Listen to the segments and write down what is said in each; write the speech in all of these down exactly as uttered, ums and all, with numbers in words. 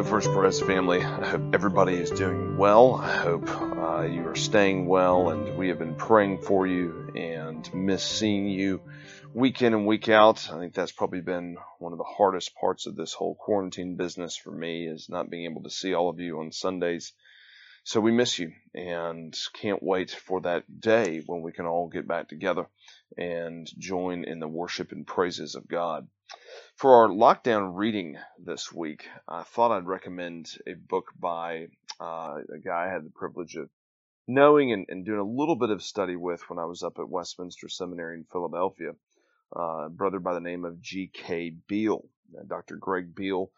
First Pres family. I hope everybody is doing well. I hope uh, you are staying well, and we have been praying for you and miss seeing you week in and week out. I think that's probably been one of the hardest parts of this whole quarantine business for me, is not being able to see all of you on Sundays. So we miss you and can't wait for that day when we can all get back together and join in the worship and praises of God. For our lockdown reading this week, I thought I'd recommend a book by uh, a guy I had the privilege of knowing and, and doing a little bit of study with when I was up at Westminster Seminary in Philadelphia, uh, a brother by the name of G K Beale. Uh, Doctor Greg Beale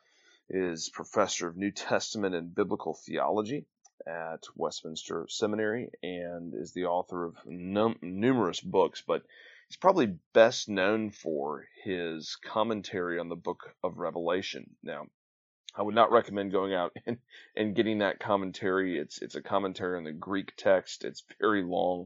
is professor of New Testament and Biblical Theology at Westminster Seminary and is the author of num- numerous books, but he's probably best known for his commentary on the book of Revelation. Now, I would not recommend going out and, and getting that commentary. It's it's a commentary on the Greek text. It's very long,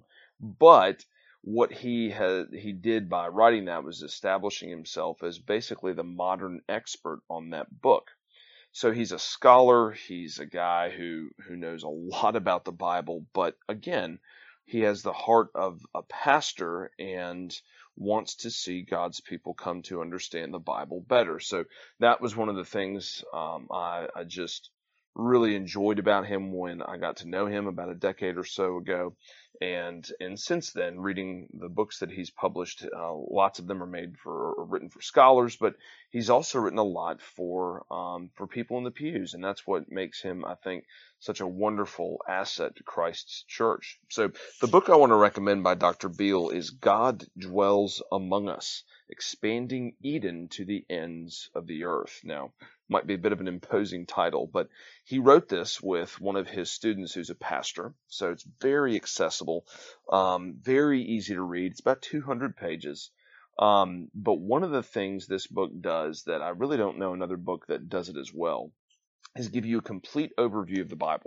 but what he had he did by writing that was establishing himself as basically the modern expert on that book. So he's a scholar. He's a guy who who knows a lot about the Bible, but again, he has the heart of a pastor and wants to see God's people come to understand the Bible better. So that was one of the things um, I, I just really enjoyed about him when I got to know him about a decade or so ago. And and since then, reading the books that he's published, uh, lots of them are made for or written for scholars, but he's also written a lot for um, for people in the pews, and that's what makes him, I think, such a wonderful asset to Christ's church. So the book I want to recommend by Doctor Beale is God Dwells Among Us, Expanding Eden to the Ends of the Earth. Now, might be a bit of an imposing title, but he wrote this with one of his students who's a pastor, so it's very accessible, um, very easy to read. It's about two hundred pages. Um, but one of the things this book does that I really don't know another book that does it as well is give you a complete overview of the Bible.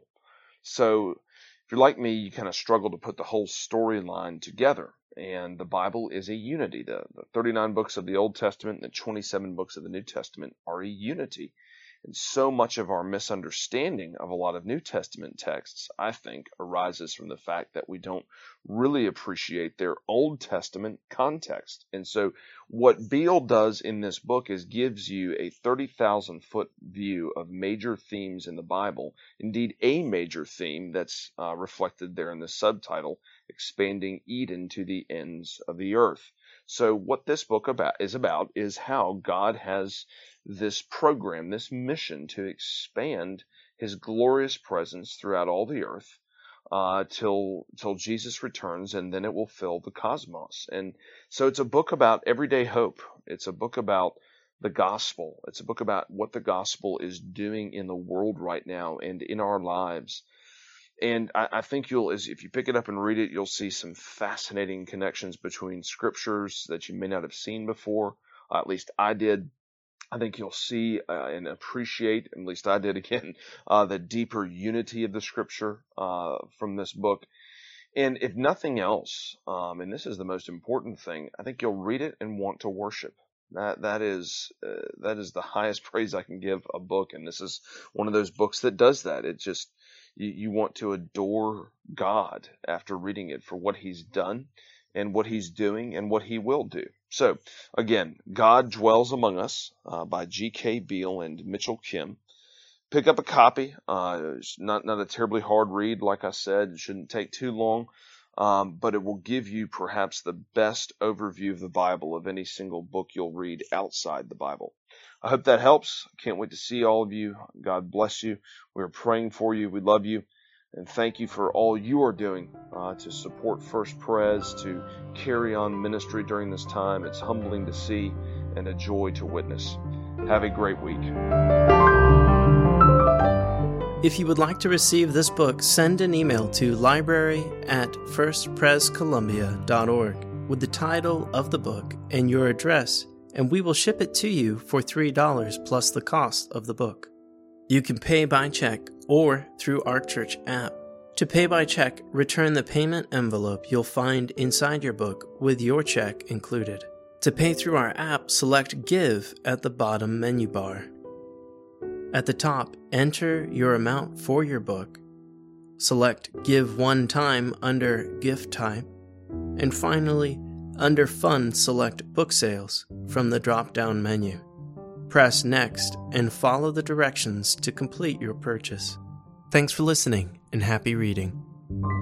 So if you're like me, you kind of struggle to put the whole storyline together. And the Bible is a unity. The, the thirty-nine books of the Old Testament and the twenty-seven books of the New Testament are a unity. And so much of our misunderstanding of a lot of New Testament texts, I think, arises from the fact that we don't really appreciate their Old Testament context. And so what Beale does in this book is gives you a thirty thousand foot view of major themes in the Bible, indeed a major theme that's uh, reflected there in the subtitle, Expanding Eden to the Ends of the Earth. So what this book about is about is how God has this program, this mission to expand his glorious presence throughout all the earth uh, till till Jesus returns, and then it will fill the cosmos. And so it's a book about everyday hope. It's a book about the gospel. It's a book about what the gospel is doing in the world right now and in our lives. And I, I think you'll, as if you pick it up and read it, you'll see some fascinating connections between scriptures that you may not have seen before. Uh, at least I did. I think you'll see uh, and appreciate, at least I did again, uh, the deeper unity of the scripture uh, from this book. And if nothing else, um, and this is the most important thing, I think you'll read it and want to worship. That that is uh, that is the highest praise I can give a book, and this is one of those books that does that. It just you, you want to adore God after reading it for what He's done and what He's doing and what He will do. So, again, God Dwells Among Us uh, by G K Beale and Mitchell Kim. Pick up a copy. Uh, it's not, not a terribly hard read, like I said. It shouldn't take too long, um, but it will give you perhaps the best overview of the Bible of any single book you'll read outside the Bible. I hope that helps. Can't wait to see all of you. God bless you. We're praying for you. We love you. And thank you for all you are doing uh, to support First Pres, to carry on ministry during this time. It's humbling to see and a joy to witness. Have a great week. If you would like to receive this book, send an email to library at first pres columbia dot org with the title of the book and your address, and we will ship it to you for three dollars plus the cost of the book. You can pay by check or through our church app. To pay by check, return the payment envelope you'll find inside your book with your check included. To pay through our app, select Give at the bottom menu bar. At the top, enter your amount for your book. Select Give One Time under Gift Type. And finally, under Fund, select Book Sales from the drop-down menu. Press Next and follow the directions to complete your purchase. Thanks for listening and happy reading.